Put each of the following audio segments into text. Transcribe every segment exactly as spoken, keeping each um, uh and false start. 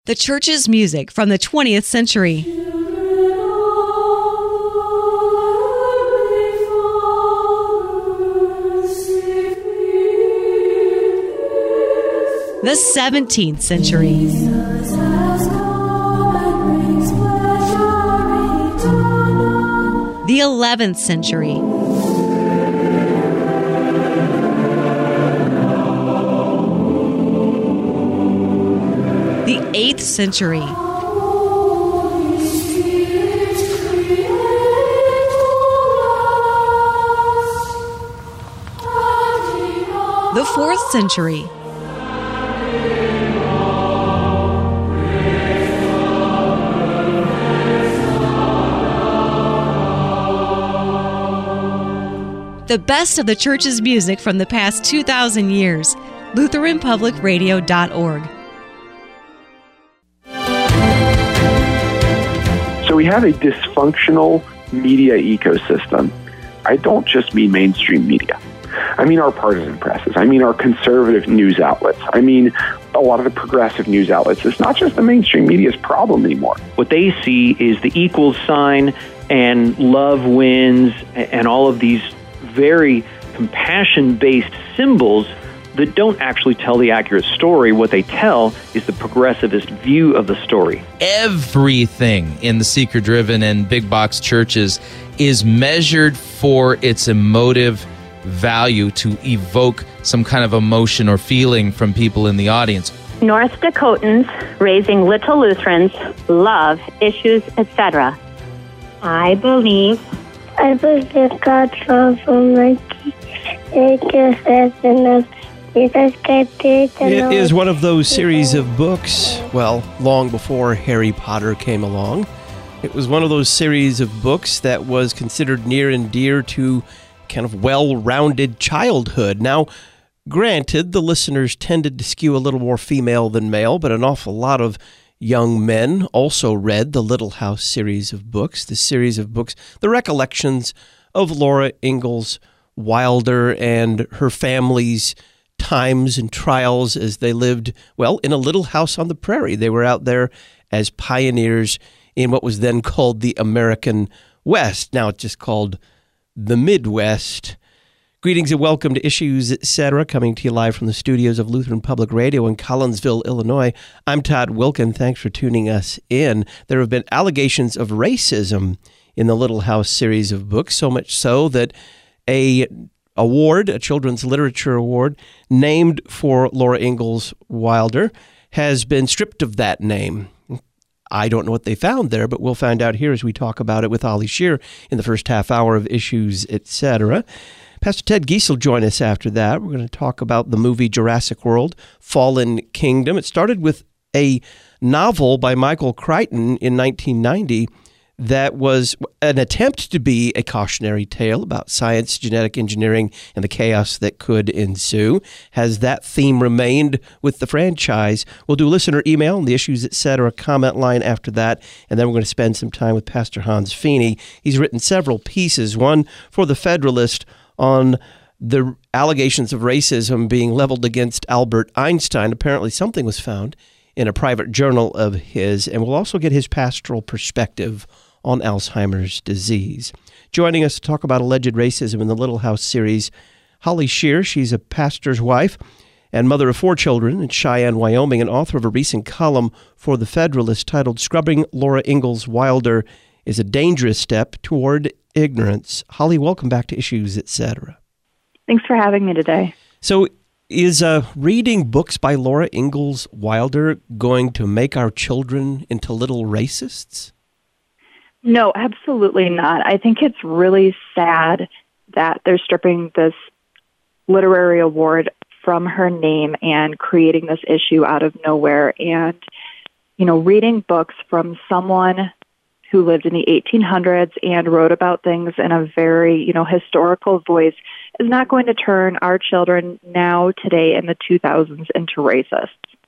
The church's music from the twentieth century. The seventeenth century. The eleventh century. The eighth century. The fourth century. The best of the church's music from the past two thousand years. Lutheran Public Radio dot org. So we have a dysfunctional media ecosystem. I don't just mean mainstream media. I mean our partisan presses. I mean our conservative news outlets. I mean a lot of the progressive news outlets. It's not just the mainstream media's problem anymore. What they see is the equals sign and love wins and all of these very compassion-based symbols that don't actually tell the accurate story. What they tell is the progressivist view of the story. Everything in the seeker-driven and big-box churches is measured for its emotive value to evoke some kind of emotion or feeling from people in the audience. North Dakotans raising little Lutherans love issues, et cetera. I believe I believe God's love Almighty. It is one of those series of books, well, long before Harry Potter came along. It was one of those series of books that was considered near and dear to kind of well-rounded childhood. Now, granted, the listeners tended to skew a little more female than male, but an awful lot of young men also read the Little House series of books, the series of books, the recollections of Laura Ingalls Wilder and her family's times and trials as they lived, well, in a little house on the prairie. They were out there as pioneers in what was then called the American West. Now it's just called the Midwest. Greetings and welcome to Issues, et cetera, coming to you live from the studios of Lutheran Public Radio in Collinsville, Illinois. I'm Todd Wilken. Thanks for tuning us in. There have been allegations of racism in the Little House series of books, so much so that a award, a children's literature award, named for Laura Ingalls Wilder, has been stripped of that name. I don't know what they found there, but we'll find out here as we talk about it with Holly Shear in the first half hour of Issues, et cetera. Pastor Ted Giese will join us after that. We're going to talk about the movie Jurassic World, Fallen Kingdom. It started with a novel by Michael Crichton in nineteen ninety that was an attempt to be a cautionary tale about science, genetic engineering, and the chaos that could ensue. Has that theme remained with the franchise? We'll do listener email and the Issues, et cetera, comment line after that, and then we're going to spend some time with Pastor Hans Feeney. He's written several pieces, one for The Federalist on the allegations of racism being leveled against Albert Einstein. Apparently something was found in a private journal of his, and we'll also get his pastoral perspective on Alzheimer's disease. Joining us to talk about alleged racism in the Little House series, Holly Shear. She's a pastor's wife and mother of four children in Cheyenne, Wyoming, and author of a recent column for The Federalist titled Scrubbing Laura Ingalls Wilder is a Dangerous Step Toward Ignorance. Holly, welcome back to Issues, et cetera. Thanks for having me today. So is uh, reading books by Laura Ingalls Wilder going to make our children into little racists? No, absolutely not. I think it's really sad that they're stripping this literary award from her name and creating this issue out of nowhere. And, you know, reading books from someone who lived in the eighteen hundreds and wrote about things in a very, you know, historical voice is not going to turn our children now, today, in the two thousands into racists.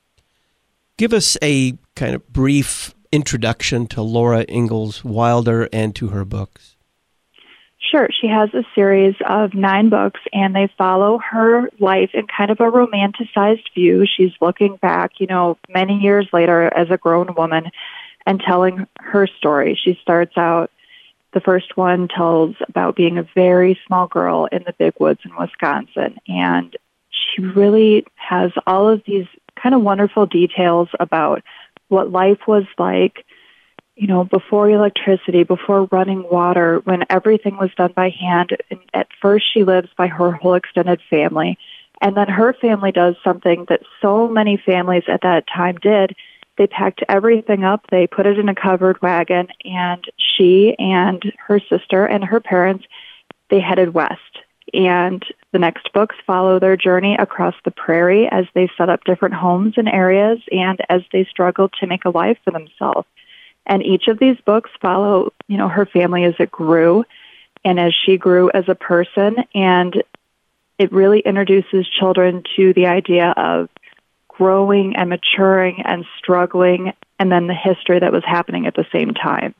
Give us a kind of brief introduction to Laura Ingalls Wilder and to her books. Sure. She has a series of nine books, and they follow her life in kind of a romanticized view. She's looking back, you know, many years later as a grown woman and telling her story. She starts out, the first one tells about being a very small girl in the big woods in Wisconsin, and she really has all of these kind of wonderful details about what life was like, you know, before electricity, before running water, when everything was done by hand. And at first she lives by her whole extended family. And then her family does something that so many families at that time did. They packed everything up, they put it in a covered wagon, and she and her sister and her parents, they headed west. And the next books follow their journey across the prairie as they set up different homes and areas and as they struggled to make a life for themselves. And each of these books follow, you know, her family as it grew and as she grew as a person. And it really introduces children to the idea of growing and maturing and struggling, and then the history that was happening at the same time.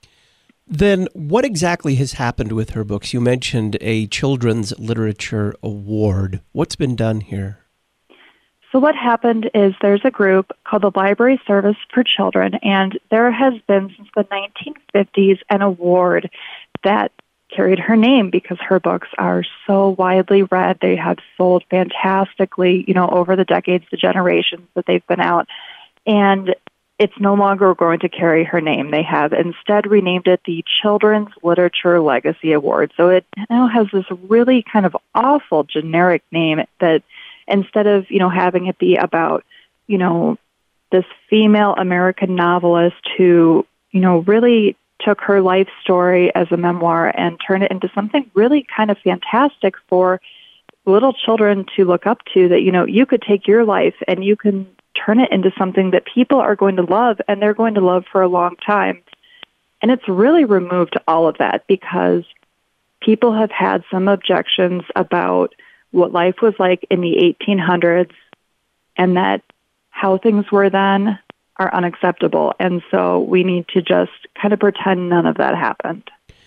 Then what exactly has happened with her books? You mentioned a Children's Literature Award. What's been done here? So what happened is there's a group called the Library Service for Children, and there has been since the nineteen fifties an award that carried her name because her books are so widely read. They have sold fantastically, you know, over the decades, the generations that they've been out. And it's no longer going to carry her name. They have instead renamed it the Children's Literature Legacy Award. So it now has this really kind of awful generic name that instead of, you know, having it be about, you know, this female American novelist who, you know, really took her life story as a memoir and turned it into something really kind of fantastic for little children to look up to, that, you know, you could take your life and you can turn it into something that people are going to love and they're going to love for a long time. And it's really removed all of that because people have had some objections about what life was like in the eighteen hundreds and that how things were then are unacceptable. And so we need to just kind of pretend none of that happened.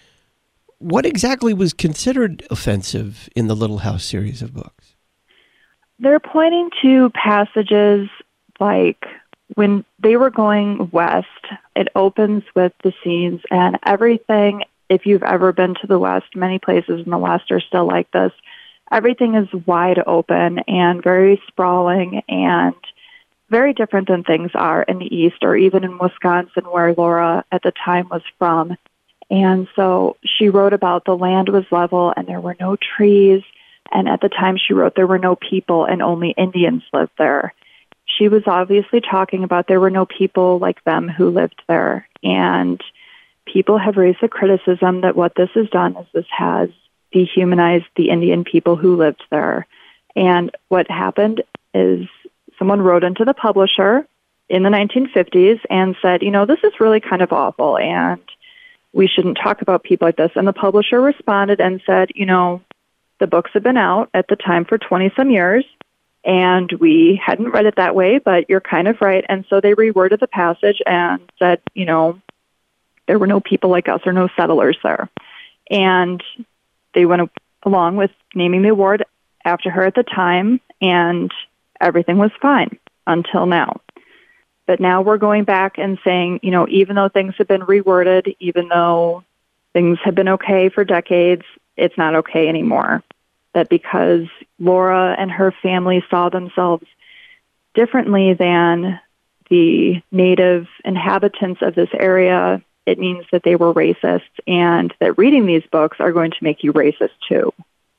What exactly was considered offensive in the Little House series of books? They're pointing to passages like when they were going west, it opens with the scenes and everything. If you've ever been to the West, many places in the West are still like this. Everything is wide open and very sprawling and very different than things are in the East or even in Wisconsin, where Laura at the time was from. And so she wrote about the land was level and there were no trees. And at the time she wrote, there were no people and only Indians lived there. She was obviously talking about there were no people like them who lived there. And people have raised the criticism that what this has done is this has dehumanized the Indian people who lived there. And what happened is someone wrote into the publisher in the nineteen fifties and said, you know, this is really kind of awful and we shouldn't talk about people like this. And the publisher responded and said, you know, the books have been out at the time for twenty-some years, and we hadn't read it that way, but you're kind of right. And so they reworded the passage and said, you know, there were no people like us or no settlers there. And they went along with naming the award after her at the time, and everything was fine until now. But now we're going back and saying, you know, even though things have been reworded, even though things have been okay for decades, it's not okay anymore. That because Laura and her family saw themselves differently than the native inhabitants of this area, it means that they were racist, and that reading these books are going to make you racist too.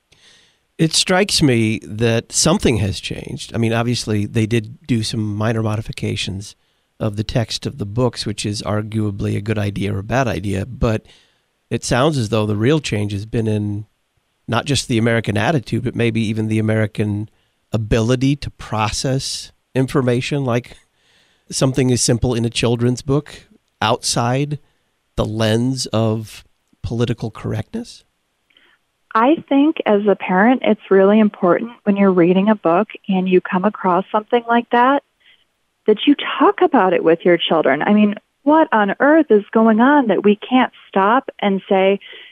It strikes me that something has changed. I mean, obviously, they did do some minor modifications of the text of the books, which is arguably a good idea or a bad idea, but it sounds as though the real change has been in not just the American attitude, but maybe even the American ability to process information, like something as simple in a children's book outside the lens of political correctness? I think as a parent, it's really important when you're reading a book and you come across something like that, that you talk about it with your children. I mean, what on earth is going on that we can't stop and say,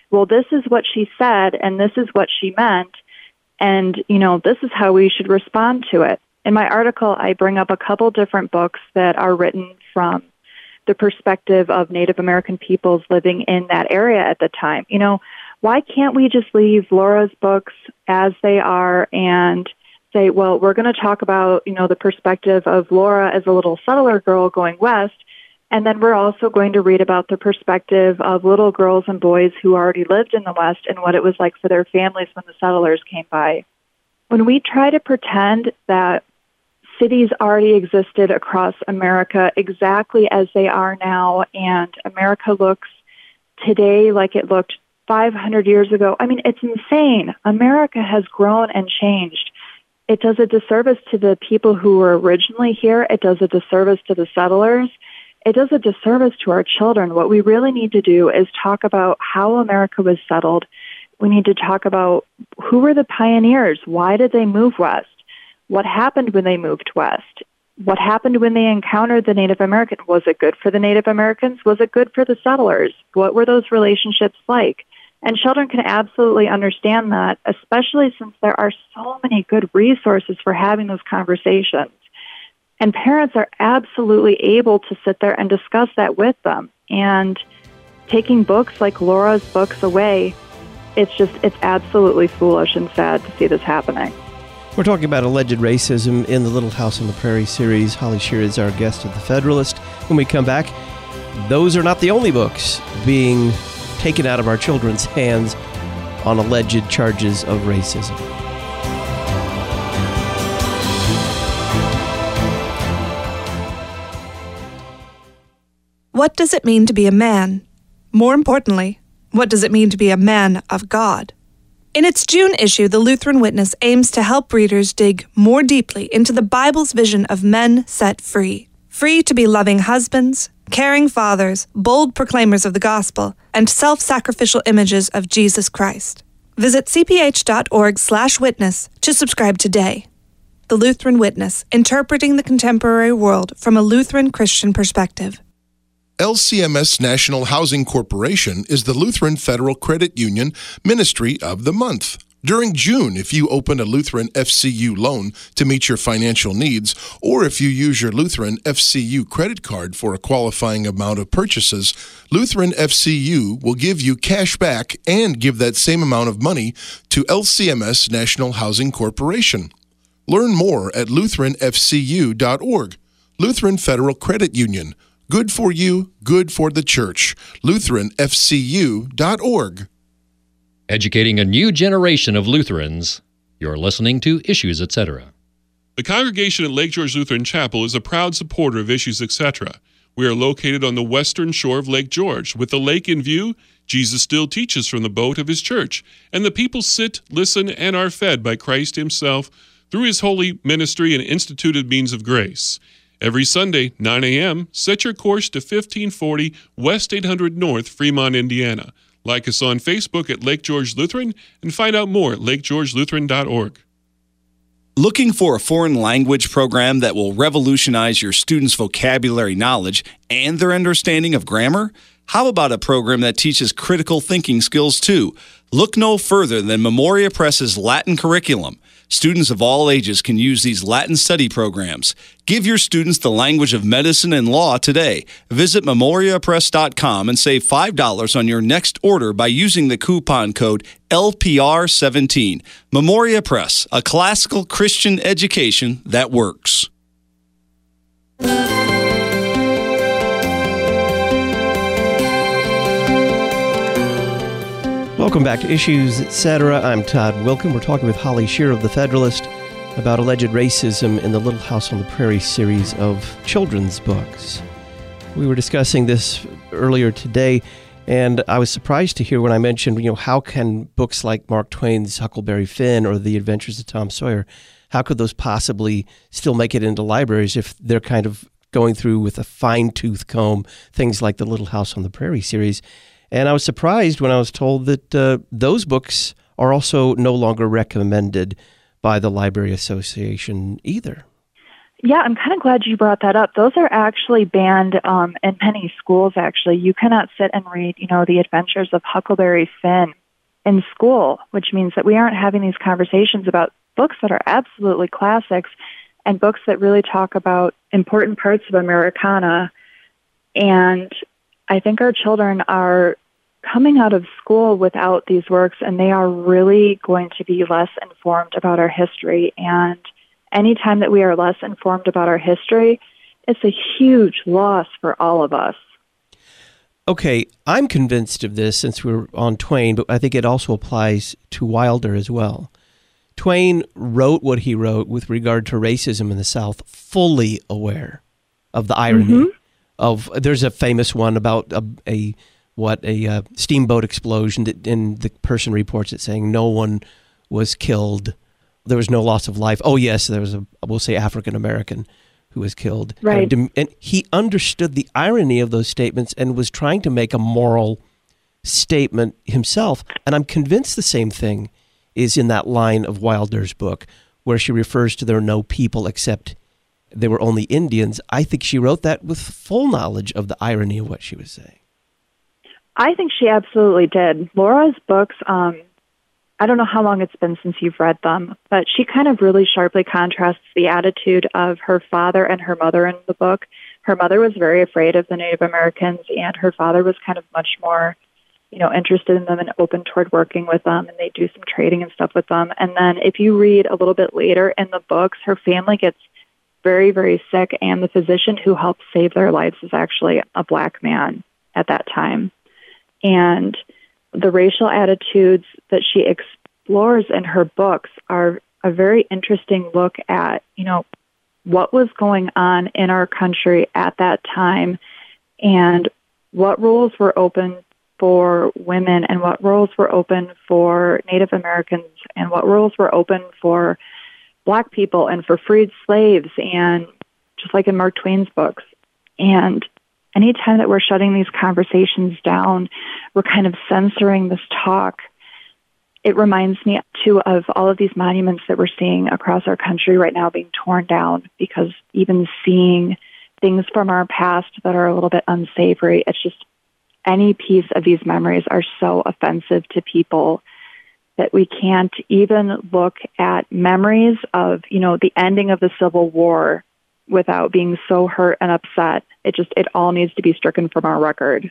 well, this is what she said, and this is what she meant, and, you know, this is how we should respond to it. In my article, I bring up a couple different books that are written from the perspective of Native American peoples living in that area at the time. You know, why can't we just leave Laura's books as they are and say, well, we're going to talk about, you know, the perspective of Laura as a little settler girl going west, and then we're also going to read about the perspective of little girls and boys who already lived in the West and what it was like for their families when the settlers came by. When we try to pretend that cities already existed across America exactly as they are now, and America looks today like it looked five hundred years ago, I mean, it's insane. America has grown and changed. It does a disservice to the people who were originally here. It does a disservice to the settlers. It does a disservice to our children. What we really need to do is talk about how America was settled. We need to talk about who were the pioneers? Why did they move west? What happened when they moved west? What happened when they encountered the Native Americans? Was it good for the Native Americans? Was it good for the settlers? What were those relationships like? And children can absolutely understand that, especially since there are so many good resources for having those conversations. And parents are absolutely able to sit there and discuss that with them. And taking books like Laura's books away, it's just, it's absolutely foolish and sad to see this happening. We're talking about alleged racism in the Little House on the Prairie series. Holly Shear is our guest at The Federalist. When we come back, those are not the only books being taken out of our children's hands on alleged charges of racism. What does it mean to be a man? More importantly, what does it mean to be a man of God? In its June issue, the Lutheran Witness aims to help readers dig more deeply into the Bible's vision of men set free. Free to be loving husbands, caring fathers, bold proclaimers of the gospel, and self-sacrificial images of Jesus Christ. Visit cph.org slash witness to subscribe today. The Lutheran Witness, interpreting the contemporary world from a Lutheran Christian perspective. L C M S National Housing Corporation is the Lutheran Federal Credit Union Ministry of the Month. During June, if you open a Lutheran F C U loan to meet your financial needs, or if you use your Lutheran F C U credit card for a qualifying amount of purchases, Lutheran F C U will give you cash back and give that same amount of money to L C M S National Housing Corporation. Learn more at lutheran f c u dot org. Lutheran Federal Credit Union. Good for you, good for the church. lutheran f c u dot org. Educating a new generation of Lutherans. You're listening to Issues, et cetera. The congregation at Lake George Lutheran Chapel is a proud supporter of Issues, et cetera. We are located on the western shore of Lake George. With the lake in view, Jesus still teaches from the boat of his church, and the people sit, listen, and are fed by Christ himself through his holy ministry and instituted means of grace. Every Sunday, nine a.m., set your course to fifteen forty West eight hundred North, Fremont, Indiana. Like us on Facebook at Lake George Lutheran and find out more at lake george lutheran dot org. Looking for a foreign language program that will revolutionize your students' vocabulary knowledge and their understanding of grammar? How about a program that teaches critical thinking skills too? Look no further than Memoria Press's Latin curriculum. Students of all ages can use these Latin study programs. Give your students the language of medicine and law today. Visit memoria press dot com and save five dollars on your next order by using the coupon code L P R seventeen. Memoria Press, a classical Christian education that works. Welcome back to Issues, et cetera. I'm Todd Wilken. We're talking with Holly Shear of The Federalist about alleged racism in the Little House on the Prairie series of children's books. We were discussing this earlier today, and I was surprised to hear when I mentioned, you know, how can books like Mark Twain's Huckleberry Finn or The Adventures of Tom Sawyer, how could those possibly still make it into libraries if they're kind of going through with a fine-tooth comb things like the Little House on the Prairie series? And I was surprised when I was told that uh, those books are also no longer recommended by the Library Association either. Yeah, I'm kind of glad you brought that up. Those are actually banned um, in many schools, actually. You cannot sit and read, you know, The Adventures of Huckleberry Finn in school, which means that we aren't having these conversations about books that are absolutely classics and books that really talk about important parts of Americana. And I think our children are coming out of school without these works, and they are really going to be less informed about our history. And anytime that we are less informed about our history, it's a huge loss for all of us. Okay, I'm convinced of this since we're on Twain, but I think it also applies to Wilder as well. Twain wrote what he wrote with regard to racism in the South, fully aware of the irony mm-hmm. of. There's a famous one about a, a what a uh, steamboat explosion, that, and the person reports it saying no one was killed. There was no loss of life. Oh, yes, there was a, we'll say, African-American who was killed. Right. And, and he understood the irony of those statements and was trying to make a moral statement himself. And I'm convinced the same thing is in that line of Wilder's book where she refers to there are no people except they were only Indians. I think she wrote that with full knowledge of the irony of what she was saying. I think she absolutely did. Laura's books, um, I don't know how long it's been since you've read them, but she kind of really sharply contrasts the attitude of her father and her mother in the book. Her mother was very afraid of the Native Americans, and her father was kind of much more, you know, interested in them and open toward working with them, and they do some trading and stuff with them. And then if you read a little bit later in the books, her family gets very, very sick, and the physician who helped save their lives is actually a black man at that time. And the racial attitudes that she explores in her books are a very interesting look at, you know, what was going on in our country at that time and what roles were open for women and what roles were open for Native Americans and what roles were open for Black people and for freed slaves, and just like in Mark Twain's books. And anytime that we're shutting these conversations down, we're kind of censoring this talk. It reminds me, too, of all of these monuments that we're seeing across our country right now being torn down, because even seeing things from our past that are a little bit unsavory, it's just any piece of these memories are so offensive to people that we can't even look at memories of, you know, the ending of the Civil War without being so hurt and upset. It just, it all needs to be stricken from our record.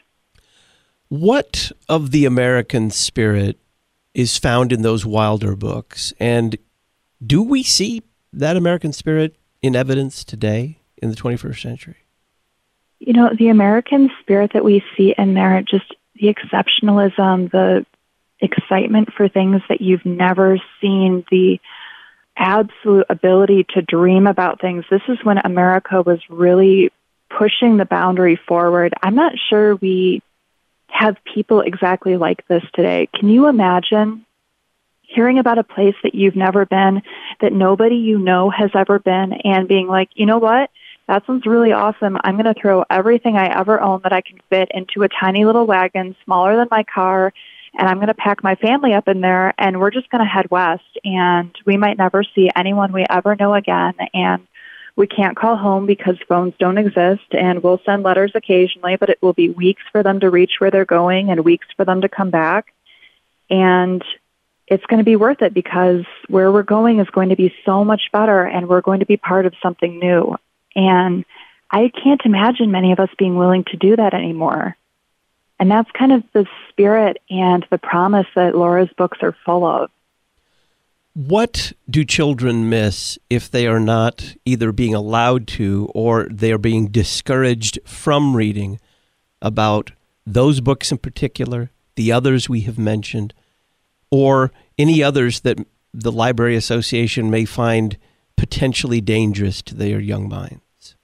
What of the American spirit is found in those Wilder books? And do we see that American spirit in evidence today in the twenty-first century? You know, the American spirit that we see in there, just the exceptionalism, the excitement for things that you've never seen, the absolute ability to dream about things. This is when America was really pushing the boundary forward. I'm not sure we have people exactly like this today. Can you imagine hearing about a place that you've never been, that nobody you know has ever been, and being like, you know what? That sounds really awesome. I'm going to throw everything I ever own that I can fit into a tiny little wagon, smaller than my car, and I'm going to pack my family up in there, and we're just going to head west, and we might never see anyone we ever know again, and we can't call home because phones don't exist, and we'll send letters occasionally, but it will be weeks for them to reach where they're going and weeks for them to come back, and it's going to be worth it because where we're going is going to be so much better, and we're going to be part of something new. And I can't imagine many of us being willing to do that anymore. And that's kind of the spirit and the promise that Laura's books are full of. What do children miss if they are not either being allowed to or they are being discouraged from reading about those books in particular, the others we have mentioned, or any others that the Library Association may find potentially dangerous to their young minds?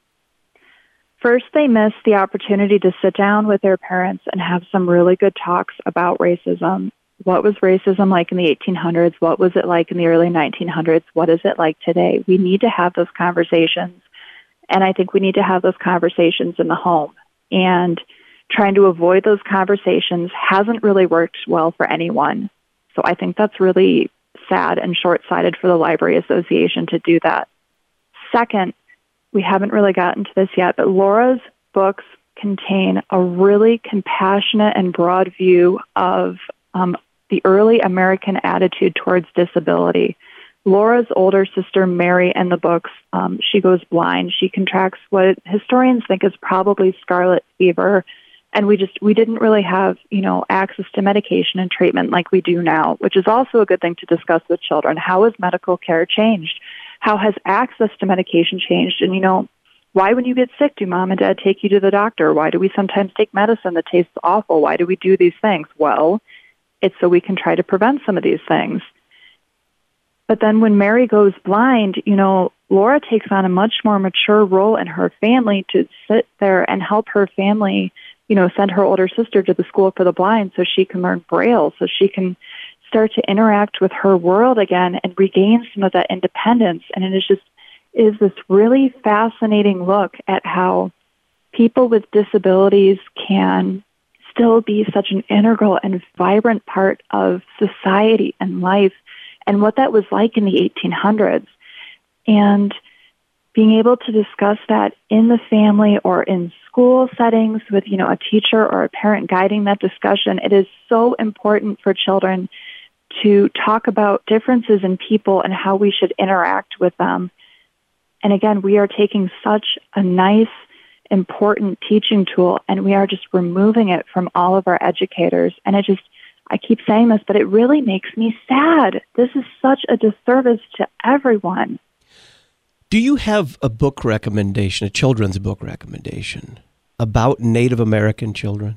First, they miss the opportunity to sit down with their parents and have some really good talks about racism. What was racism like in the eighteen hundreds? What was it like in the early nineteen hundreds? What is it like today? We need to have those conversations. And I think we need to have those conversations in the home. And trying to avoid those conversations hasn't really worked well for anyone. So I think that's really sad and short-sighted for the Library Association to do that. Second, we haven't really gotten to this yet, but Laura's books contain a really compassionate and broad view of um, the early American attitude towards disability. Laura's older sister, Mary, in the books, um, she goes blind. She contracts what historians think is probably scarlet fever. And we just, we didn't really have, you know, access to medication and treatment like we do now, which is also a good thing to discuss with children. How has medical care changed? How has access to medication changed? And, you know, why when you get sick do mom and dad take you to the doctor? Why do we sometimes take medicine that tastes awful? Why do we do these things? Well, it's so we can try to prevent some of these things. But then when Mary goes blind, you know, Laura takes on a much more mature role in her family to sit there and help her family, you know, send her older sister to the school for the blind so she can learn Braille, so she can start to interact with her world again and regain some of that independence. And it is just is this really fascinating look at how people with disabilities can still be such an integral and vibrant part of society and life, and what that was like in the eighteen hundreds. And being able to discuss that in the family or in school settings with, you know, a teacher or a parent guiding that discussion, it is so important for children to talk about differences in people and how we should interact with them. And again, we are taking such a nice, important teaching tool, and we are just removing it from all of our educators. And it just, I keep saying this, but it really makes me sad. This is such a disservice to everyone. Do you have a book recommendation, a children's book recommendation about Native American children?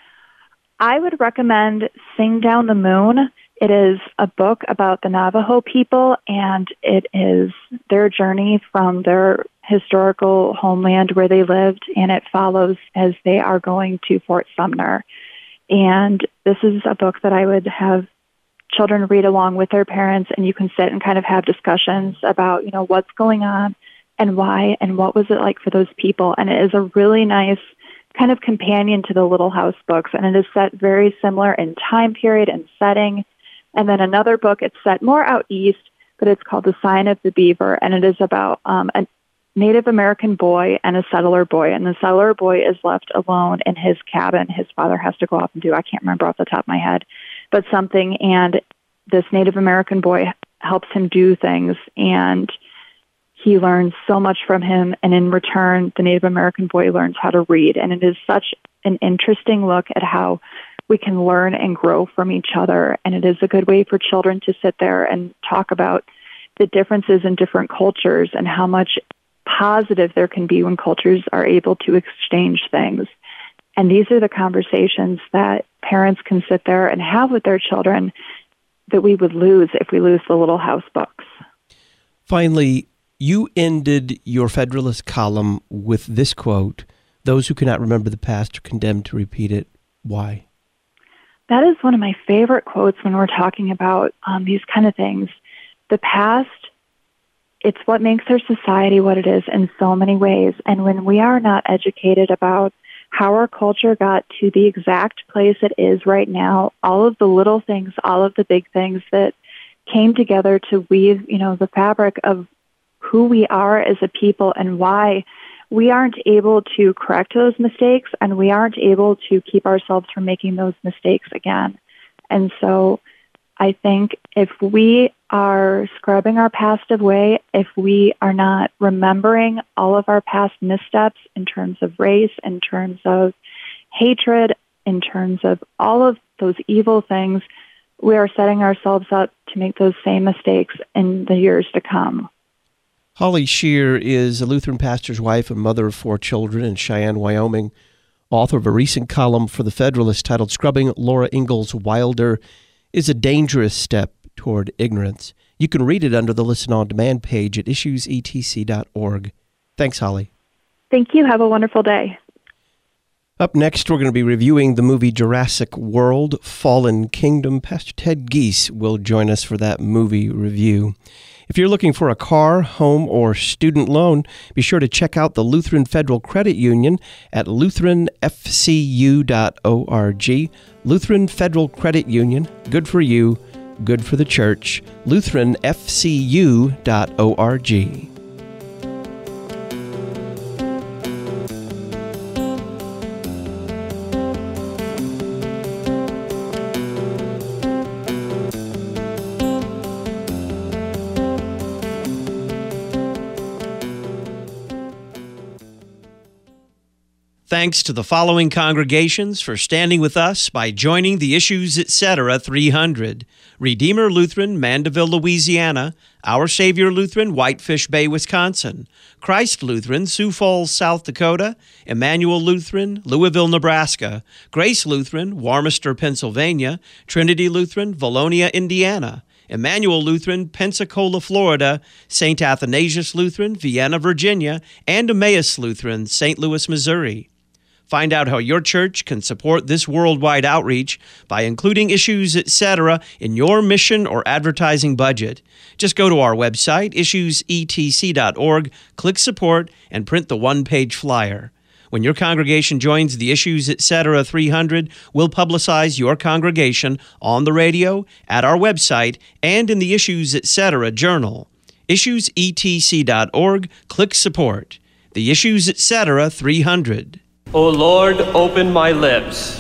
I would recommend Sing Down the Moon. It is a book about the Navajo people, and it is their journey from their historical homeland where they lived, and it follows as they are going to Fort Sumner. And this is a book that I would have children read along with their parents, and you can sit and kind of have discussions about, you know, what's going on and why and what was it like for those people. And it is a really nice kind of companion to the Little House books, and it is set very similar in time period and setting. And then another book, it's set more out east, but it's called The Sign of the Beaver, and it is about um, a Native American boy and a settler boy. And the settler boy is left alone in his cabin. His father has to go off and do, I can't remember off the top of my head, but something. And this Native American boy helps him do things, and he learns so much from him. And in return, the Native American boy learns how to read. And it is such an interesting look at how we can learn and grow from each other. And it is a good way for children to sit there and talk about the differences in different cultures and how much positive there can be when cultures are able to exchange things. And these are the conversations that parents can sit there and have with their children that we would lose if we lose the Little House books. Finally, you ended your Federalist column with this quote: "Those who cannot remember the past are condemned to repeat it." Why? That is one of my favorite quotes when we're talking about um, these kind of things. The past, it's what makes our society what it is in so many ways. And when we are not educated about how our culture got to the exact place it is right now, all of the little things, all of the big things that came together to weave, you know, the fabric of who we are as a people and why we aren't able to correct those mistakes, and we aren't able to keep ourselves from making those mistakes again. And so I think if we are scrubbing our past away, if we are not remembering all of our past missteps in terms of race, in terms of hatred, in terms of all of those evil things, we are setting ourselves up to make those same mistakes in the years to come. Holly Shear is a Lutheran pastor's wife and mother of four children in Cheyenne, Wyoming, author of a recent column for The Federalist titled "Scrubbing Laura Ingalls Wilder is a Dangerous Step Toward Ignorance." You can read it under the Listen On Demand page at issues e t c dot org. Thanks, Holly. Thank you. Have a wonderful day. Up next, we're going to be reviewing the movie Jurassic World: Fallen Kingdom. Pastor Ted Giese will join us for that movie review. If you're looking for a car, home, or student loan, be sure to check out the Lutheran Federal Credit Union at lutheran f c u dot org. Lutheran Federal Credit Union, good for you, good for the church. lutheran f c u dot org. thanks to the following congregations for standing with us by joining the Issues Etc. three hundred. Redeemer Lutheran, Mandeville, Louisiana. Our Savior Lutheran, Whitefish Bay, Wisconsin. Christ Lutheran, Sioux Falls, South Dakota. Emmanuel Lutheran, Louisville, Nebraska. Grace Lutheran, Warmester, Pennsylvania. Trinity Lutheran, Valonia, Indiana. Emmanuel Lutheran, Pensacola, Florida. Saint Athanasius Lutheran, Vienna, Virginia. And Emmaus Lutheran, Saint Louis, Missouri. Find out how your church can support this worldwide outreach by including Issues Etc. in your mission or advertising budget. Just go to our website, issues e t c dot org, click Support, and print the one-page flyer. When your congregation joins the Issues Etc. three hundred, we'll publicize your congregation on the radio, at our website, and in the Issues Etc. journal. issues e t c dot org, click Support. The Issues Etc. three hundred. O Lord, open my lips.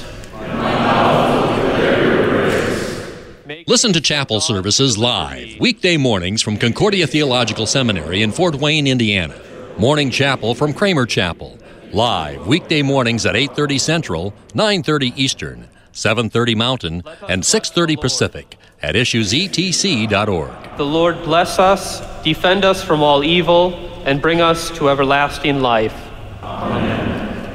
Listen to chapel services live, weekday mornings from Concordia Theological Seminary in Fort Wayne, Indiana. Morning chapel from Kramer Chapel. Live, weekday mornings at eight thirty Central, nine thirty Eastern, seven thirty Mountain, and six thirty Pacific at issues e t c dot org. The Lord bless us, defend us from all evil, and bring us to everlasting life. Amen.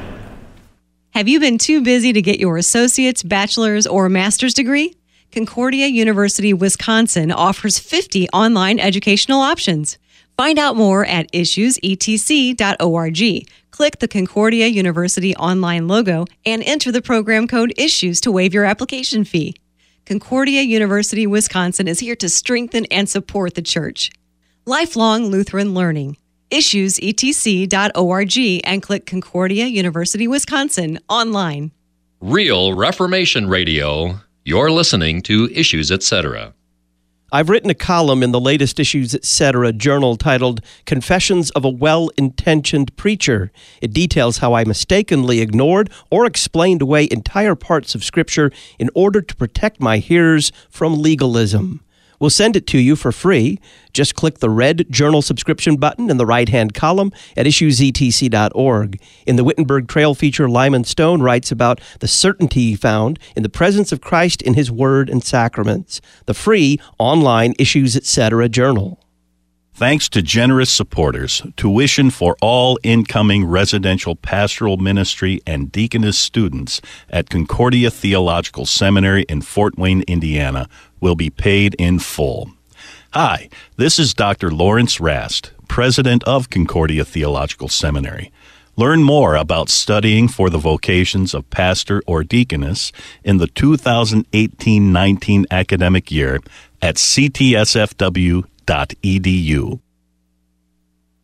Have you been too busy to get your associate's, bachelor's, or master's degree? Concordia University, Wisconsin offers fifty online educational options. Find out more at issues e t c dot org. Click the Concordia University online logo and enter the program code ISSUES to waive your application fee. Concordia University, Wisconsin is here to strengthen and support the church. Lifelong Lutheran Learning. issues e t c dot org and click Concordia University, Wisconsin online. Real Reformation Radio. You're listening to Issues Etc. I've written a column in the latest Issues Etc. journal titled Confessions of a Well-Intentioned Preacher. It details how I mistakenly ignored or explained away entire parts of Scripture in order to protect my hearers from legalism. We'll send it to you for free. Just click the red journal subscription button in the right-hand column at issues e t c dot org. In the Wittenberg Trail feature, Lyman Stone writes about the certainty he found in the presence of Christ in His Word and Sacraments. The free online Issues Etc. journal. Thanks to generous supporters, tuition for all incoming residential pastoral ministry and deaconess students at Concordia Theological Seminary in Fort Wayne, Indiana, will be paid in full. Hi, this is Doctor Lawrence Rast, president of Concordia Theological Seminary. Learn more about studying for the vocations of pastor or deaconess in the two thousand eighteen nineteen academic year at c t s f w dot e d u.